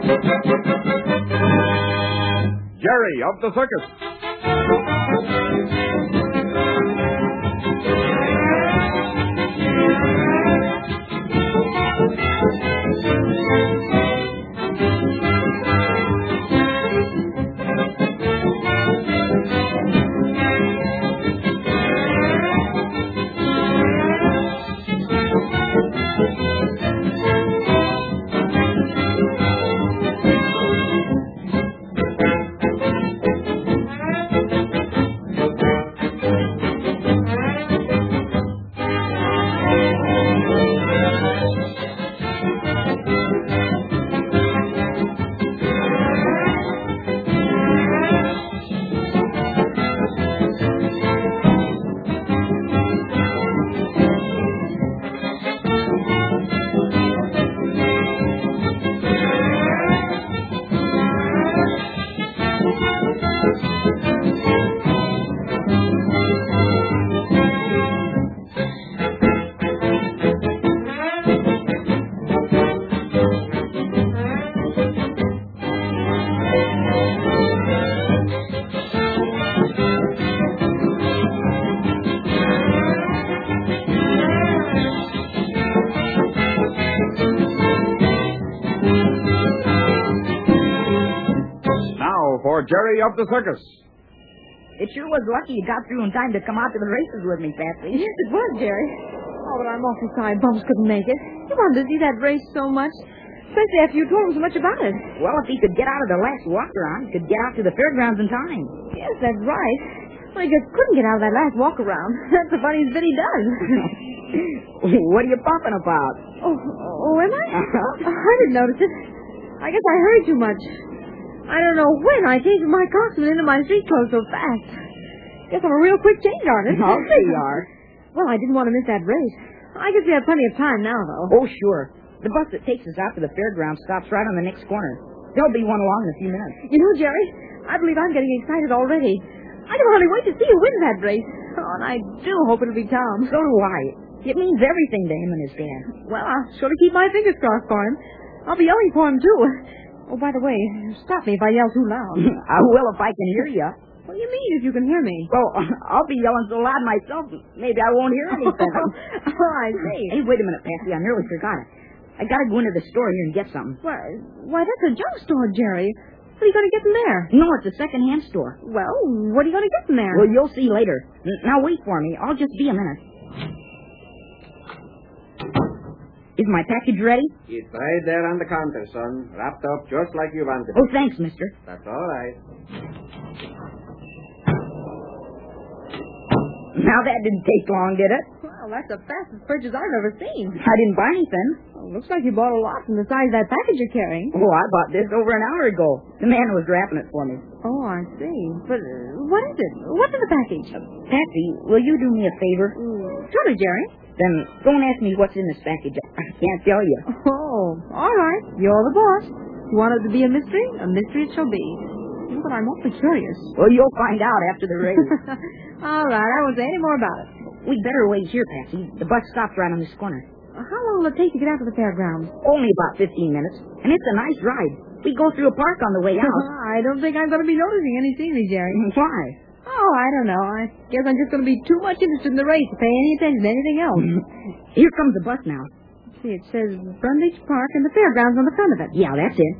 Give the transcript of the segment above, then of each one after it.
Jerry of the Circus. For Jerry of the Circus. It sure was lucky you got through in time to come out to the races with me, Patsy. Yes, it was, Jerry. Oh, but I'm awfully sorry Bumps couldn't make it. He wanted to see that race so much, especially after you told him so much about it. Well, if he could get out of the last walk-around, he could get out to the fairgrounds in time. Yes, that's right. Well, he just couldn't get out of that last walk-around. That's the funniest bit he does. What are you pumping about? Oh, am I? I didn't notice it. I guess I hurried too much. I don't know when I changed my costume into my street clothes so fast. Guess I'm a real quick change artist. I'll say you are. Well, I didn't want to miss that race. I guess we have plenty of time now, though. Oh, sure. The bus that takes us out to the fairground stops right on the next corner. There'll be one along in a few minutes. You know, Jerry, I believe I'm getting excited already. I can hardly wait to see you win that race. Oh, and I do hope it'll be Tom. So do I. It means everything to him and his dad. Well, I'll sort of keep my fingers crossed for him. I'll be yelling for him, too. Oh, by the way, stop me if I yell too loud. I will if I can hear you. What do you mean if you can hear me? Well, I'll be yelling so loud myself, maybe I won't hear anything. Oh, I see. Hey, wait a minute, Patsy. I nearly forgot it. I gotta go into the store here and get something. Why, that's a junk store, Jerry. What are you going to get from there? No, it's a second-hand store. Well, what are you going to get from there? Well, you'll see later. Now, wait for me. I'll just be a minute. Is my package ready? It's right there on the counter, son. Wrapped up just like you wanted. Oh, thanks, mister. That's all right. Now, that didn't take long, did it? Well, that's the fastest purchase I've ever seen. I didn't buy anything. Well, looks like you bought a lot from the size of that package you're carrying. Oh, I bought this over an hour ago. The man was wrapping it for me. Oh, I see. But what is it? What's in the package? Patsy, will you do me a favor? Surely, Jerry. Then don't ask me what's in this package. I can't tell you. Oh, all right. You're the boss. You want it to be a mystery it shall be. But I'm awfully curious. Well, you'll find out after the race. All right, I won't say any more about it. We'd better wait here, Patsy. The bus stops right on this corner. How long will it take to get out to the fairgrounds? Only about 15 minutes. And it's a nice ride. We go through a park on the way out. I don't think I'm going to be noticing any scenery, Jerry. Why? Oh, I don't know. I guess I'm just going to be too much interested in the race to pay any attention to anything else. Here comes the bus now. Let's see, it says Brundage Park and the fairgrounds on the front of it. Yeah, that's it.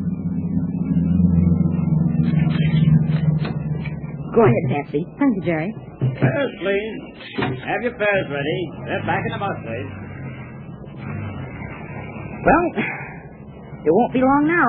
Go ahead, Patsy. Thank you, Jerry. Fares, please. Have your fares ready. They're back in the bus, please. Well, it won't be long now.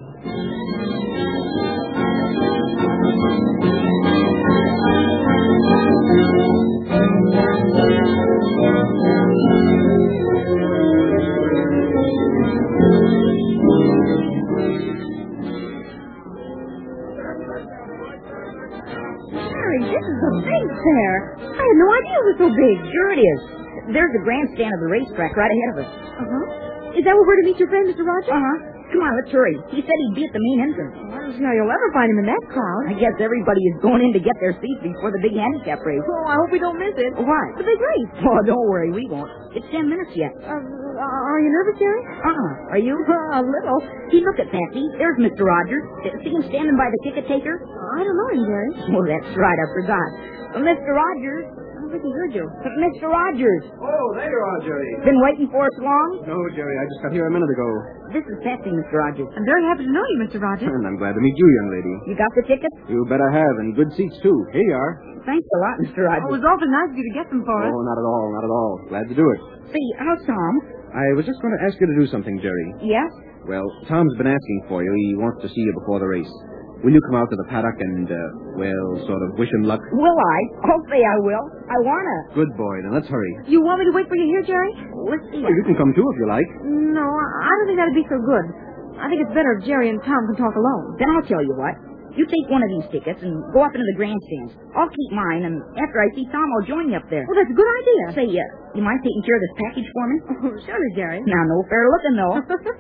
This is a big fair. I had no idea it was so big. Sure it is. There's the grandstand of the racetrack right ahead of us. Uh-huh. Is that where we're to meet your friend, Mr. Rogers? Uh-huh. Come on, let's hurry. He said he'd be at the main entrance. I don't see how you'll ever find him in that crowd. I guess everybody is going in to get their seats before the big handicap race. Oh, I hope we don't miss it. Why? The big race. Oh, don't worry, we won't. It's 10 minutes yet. Are you nervous, Jerry? Are you? A little. See, look at Patsy. There's Mr. Rogers. See him standing by the ticket taker? I don't know him, Jerry. Oh, that's right. I forgot. Mr. Rogers. I don't think he heard you. Mr. Rogers. Oh, there you are, Jerry. Been waiting for us long? No, Jerry, I just got here a minute ago. This is Patsy, Mr. Rogers. I'm very happy to know you, Mr. Rogers. And I'm glad to meet you, young lady. You got the ticket? You bet I have, and good seats, too. Here you are. Thanks a lot, Mr. Rogers. It was awfully nice of you to get them for us. Oh, not at all, not at all. Glad to do it. See, how's Tom? I was just going to ask you to do something, Jerry. Yes? Well, Tom's been asking for you. He wants to see you before the race. Will you come out to the paddock and, sort of wish him luck? Will I? I'll say I will. I wanna. Good boy. Then let's hurry. You want me to wait for you here, Jerry? Let's see. Well, you can come too if you like. No, I don't think that'd be so good. I think it's better if Jerry and Tom can talk alone. Then I'll tell you what. You take one of these tickets and go up into the grandstands. I'll keep mine, and after I see Tom, I'll join you up there. Well, that's a good idea. Say, you mind taking care of this package for me? Oh, surely, Jerry. Now, no fair looking, though.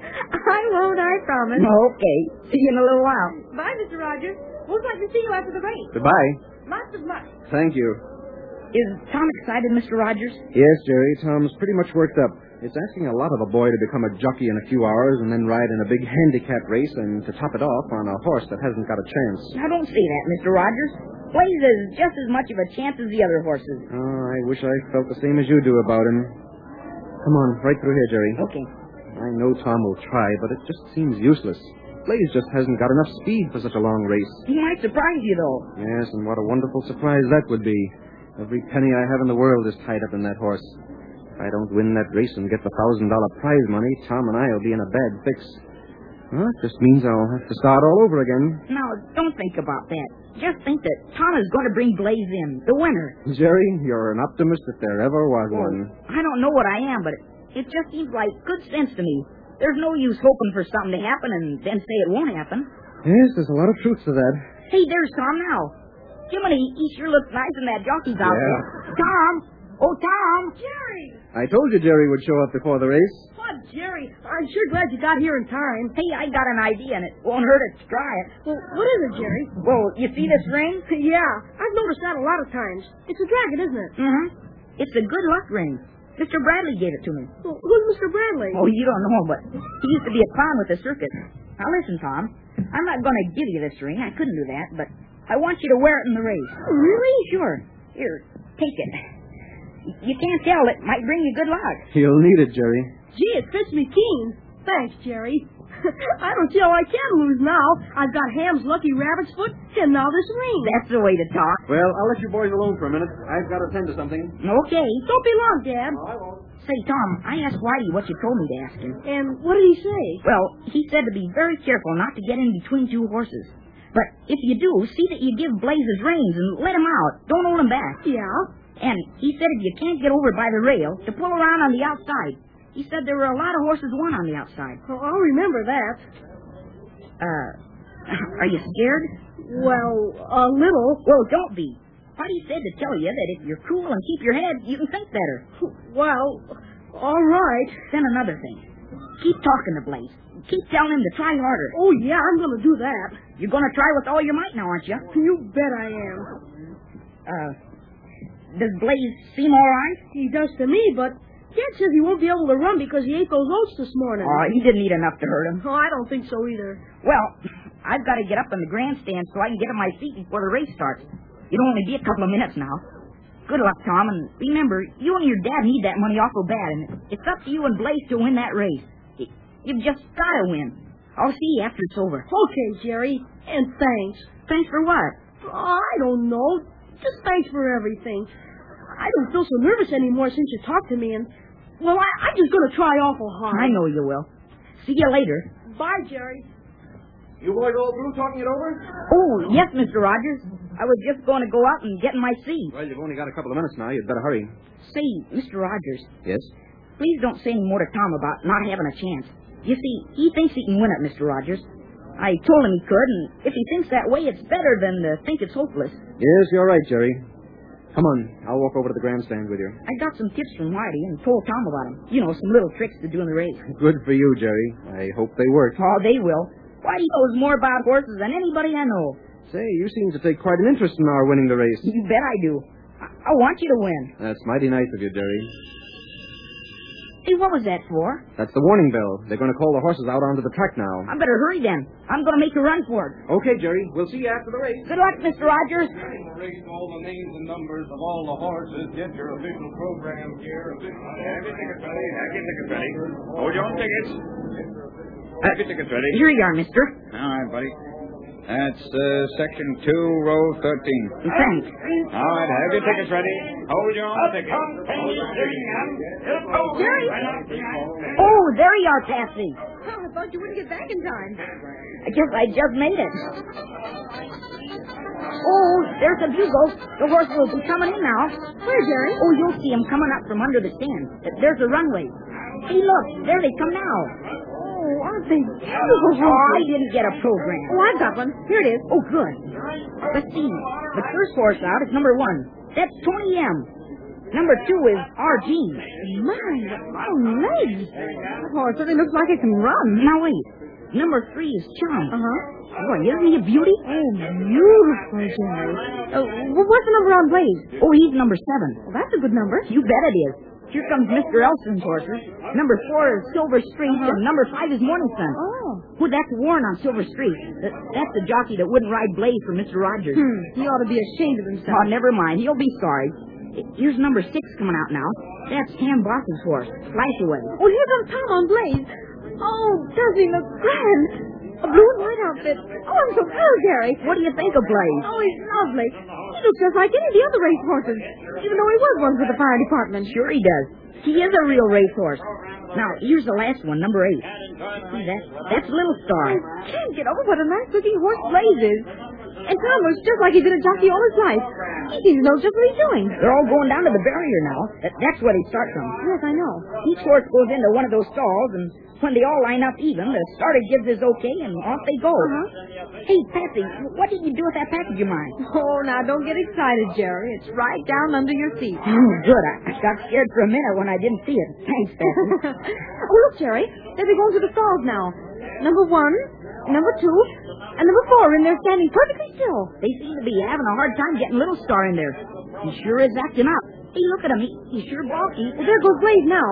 I won't, I promise. Okay. See you in a little while. Bye, Mr. Rogers. We'd like to see you after the race. Goodbye. Lots of luck. Thank you. Is Tom excited, Mr. Rogers? Yes, Jerry. Tom's pretty much worked up. It's asking a lot of a boy to become a jockey in a few hours and then ride in a big handicap race and to top it off on a horse that hasn't got a chance. Now, don't say that, Mr. Rogers. Blaze has just as much of a chance as the other horses. Oh, I wish I felt the same as you do about him. Come on, right through here, Jerry. Okay. I know Tom will try, but it just seems useless. Blaze just hasn't got enough speed for such a long race. He might surprise you, though. Yes, and what a wonderful surprise that would be. Every penny I have in the world is tied up in that horse. If I don't win that race and get the $1,000 prize money, Tom and I will be in a bad fix. Well, it just means I'll have to start all over again. Now, don't think about that. Just think that Tom is going to bring Blaze in, the winner. Jerry, you're an optimist if there ever was one. I don't know what I am, but it just seems like good sense to me. There's no use hoping for something to happen and then say it won't happen. Yes, there's a lot of truth to that. Hey, there's Tom now. Jiminy, he sure looks nice in that jockey's outfit. Yeah. Tom! Oh, Tom! Jerry! I told you Jerry would show up before the race. Oh, Jerry, I'm sure glad you got here in time. Hey, I got an idea, and it won't hurt us to try it. Well, what is it, Jerry? Well, you see this ring? Yeah, I've noticed that a lot of times. It's a dragon, isn't it? Mm-hmm. It's a good luck ring. Mr. Bradley gave it to me. Well, who's Mr. Bradley? Oh, you don't know him, but he used to be a clown with the circus. Now, listen, Tom. I'm not going to give you this ring. I couldn't do that, but I want you to wear it in the race. Really? Sure. Here, take it. You can't tell. It might bring you good luck. You'll need it, Jerry. Gee, it fits me keen. Thanks, Jerry. I don't see how I can lose now. I've got Ham's lucky rabbit's foot, and now this ring. That's the way to talk. Well, I'll let you boys alone for a minute. I've got to attend to something. Okay. Don't be long, Dad. No, I won't. Say, Tom, I asked Whitey what you told me to ask him. And what did he say? Well, he said to be very careful not to get in between two horses. But if you do, see that you give Blaze his reins and let him out. Don't hold him back. Yeah? And he said if you can't get over by the rail, to pull around on the outside. He said there were a lot of horses won on the outside. Oh, I'll remember that. Are you scared? Well, a little. Well, don't be. Whitey said to tell you that if you're cool and keep your head, you can think better. Well, all right. Then another thing. Keep talking to Blaze. Keep telling him to try harder. Oh, yeah, I'm going to do that. You're going to try with all your might now, aren't you? You bet I am. Does Blaze seem all right? He does to me, but Dad says he won't be able to run because he ate those oats this morning. Oh, he didn't eat enough to hurt him. Oh, I don't think so either. Well, I've got to get up in the grandstand so I can get in my seat before the race starts. It'll only be a couple of minutes now. Good luck, Tom, and remember, you and your dad need that money awful bad, and it's up to you and Blaze to win that race. You've just got to win. I'll see you after it's over. Okay, Jerry, and thanks. Thanks for what? Oh, I don't know. Just thanks for everything. I don't feel so nervous anymore since you talked to me, and, well, I'm just going to try awful hard. I know you will. See you later. Bye, Jerry. You boys all through talking it over? Oh, yes, Mr. Rogers. I was just going to go out and get in my seat. Well, you've only got a couple of minutes now. You'd better hurry. Say, Mr. Rogers, Yes? please don't say any more to Tom about not having a chance. You see, he thinks he can win it, Mr. Rogers. I told him he could, and if he thinks that way, it's better than to think it's hopeless. Yes, you're right, Jerry. Come on. I'll walk over to the grandstand with you. I got some tips from Whitey and told Tom about them. You know, some little tricks to do in the race. Good for you, Jerry. I hope they work. Oh, they will. Whitey knows more about horses than anybody I know. Say, you seem to take quite an interest in our winning the race. You bet I do. I want you to win. That's mighty nice of you, Jerry. Hey, what was that for? That's the warning bell. They're going to call the horses out onto the track now. I better hurry then. I'm going to make a run for it. Okay, Jerry. We'll see you after the race. Good luck, Mr. Rogers. Race all the names and numbers of all the horses. Get your official program here. Have your tickets ready. Have your tickets ready. Hold your own tickets. Have your tickets ready. Here you are, mister. All right, buddy. That's section 2, row 13. Thanks. All right, have your tickets ready. Hold your own tickets. Hold your tickets. Jerry! Oh, there you are, Patsy. Oh, I thought you wouldn't get back in time. I guess I just made it. Oh, there's a bugle. The horse will be coming in now. Where, Jerry? Oh, you'll see him coming up from under the stand. There's a runway. Hey, look, there they come now. Oh, aren't they beautiful Oh, I horses? didn't get a program. Oh, I've got one. Here it is. Oh, good. Let's see. The first horse out is number 1. That's Tony M. Number 2 is R.G. My, what long legs. That horse certainly looks like it can run. Now, wait. Number 3 is Chum. Uh-huh. Boy, isn't he a beauty? Oh, beautiful, Jerry. What's the number on Blaze? Oh, he's number 7. Well, that's a good number. You bet it is. Here comes Mr. Elson's horses. Number 4 is Silver Streak, and number 5 is Morning Sun. Oh. Oh, that's Warren on Silver Streak. That's the jockey that wouldn't ride Blaze for Mr. Rogers. He ought to be ashamed of himself. Oh, never mind. He'll be sorry. Here's number 6 coming out now. That's Ham Boss's horse, Flashaway. Oh, here comes Tom on Blaze. Oh, does he look grand? A blue and white outfit. Oh, I'm so thrilled, Gary. What do you think of Blaze? Oh, he's lovely. He looks just like any of the other race horses, even though he was once with the fire department. Sure he does. He is a real racehorse. Now, here's the last one, number 8. See, that's Little Star. I can't get over what a nice-looking horse Blaze is. And Tom looks just like he's been a jockey all his life. He seems to know just what he's doing. They're all going down to the barrier now. That's where they start from. Yes, I know. Each horse goes into one of those stalls, and when they all line up even, the starter gives his okay, and off they go. Hey, Patsy, what did you do with that package of mine? Oh, now don't get excited, Jerry. It's right down under your seat. Oh, good. I got scared for a minute when I didn't see it. Thanks, Patsy. Oh, look, Jerry. They'll be going to the stalls now. Number 1, number 2, and number 4 in there standing perfectly still. They seem to be having a hard time getting Little Star in there. He sure is acting up. Hey, look at him. He's sure balky. Well, there goes Blaze now.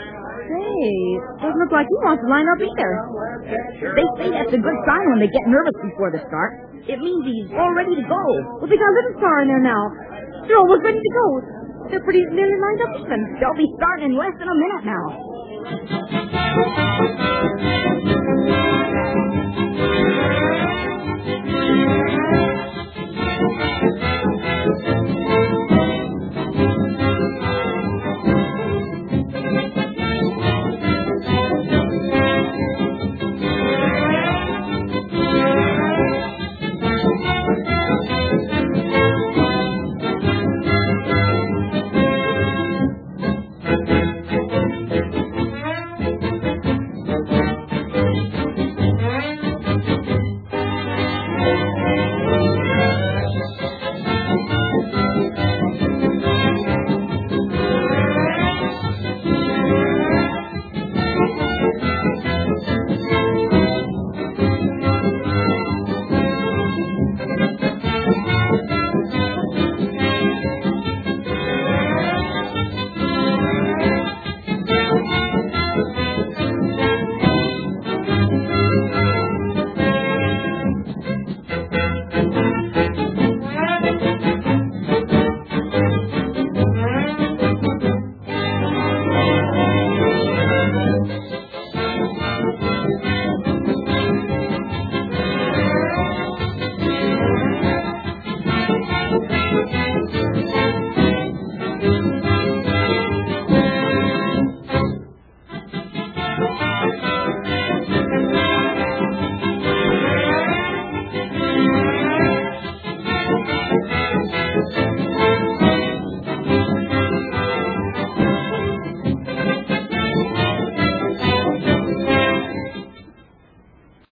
Say, doesn't look like he wants to line up either. They say that's a good sign when they get nervous before the start. It means he's all ready to go. Well, they got Little Star in there now. They're almost ready to go. They're pretty nearly lined up even. They'll be starting in less than a minute now.